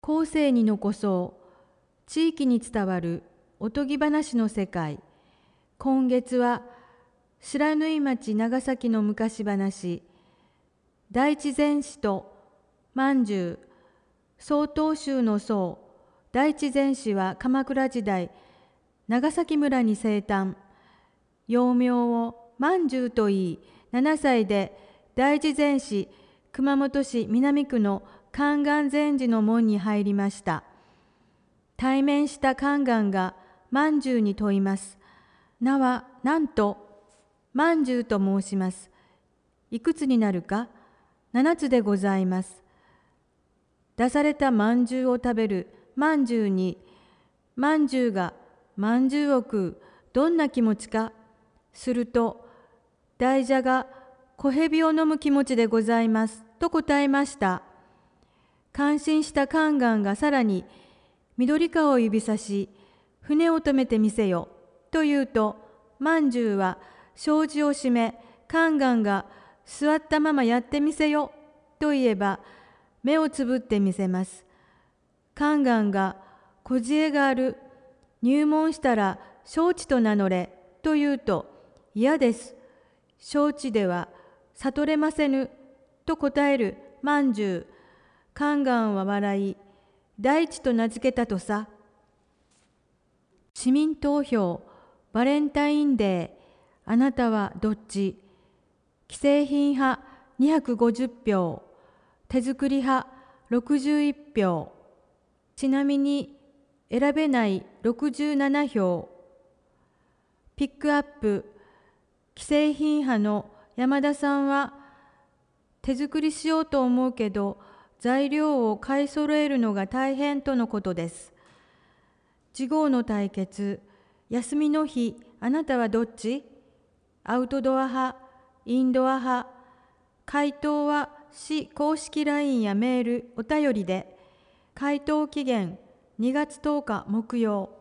後世に残そう地域に伝わるおとぎ話の世界。今月は白縫町長崎の昔話、大智禅師と饅頭。曹洞宗の僧大智禅師は鎌倉時代長崎村に生誕。幼名を饅頭といい、7歳で大智禅師熊本市南区の観願禅寺の門に入りました。対面した観願が饅頭に問います。名はなんと饅頭と申します。いくつになるか。7つでございます。出された饅頭を食べる饅頭に、饅頭が饅頭を食うどんな気持ちか。すると大蛇が小蛇を飲む気持ちでございますと答えました。感心した観願がさらに緑川を指さし、船を止めてみせよと言うと、饅頭は障子を閉め、観願が座ったままやってみせよと言えば目をつぶってみせます。観願が小知恵がある、入門したら承知と名乗れと言うと、嫌です。承知では悟れませぬと答える饅頭。観願は笑い、大地と名付けたとさ。市民投票バレンタインデー、あなたはどっち。既製品派250票、手作り派61票。ちなみに選べない67票。ピックアップ、既製品派の山田さんは、手作りしようと思うけど材料を買い揃えるのが大変とのことです。次号の対決、休みの日、あなたはどっち。アウトドア派、インドア派。回答は市公式 LINE やメール、お便りで。回答期限2月10日木曜。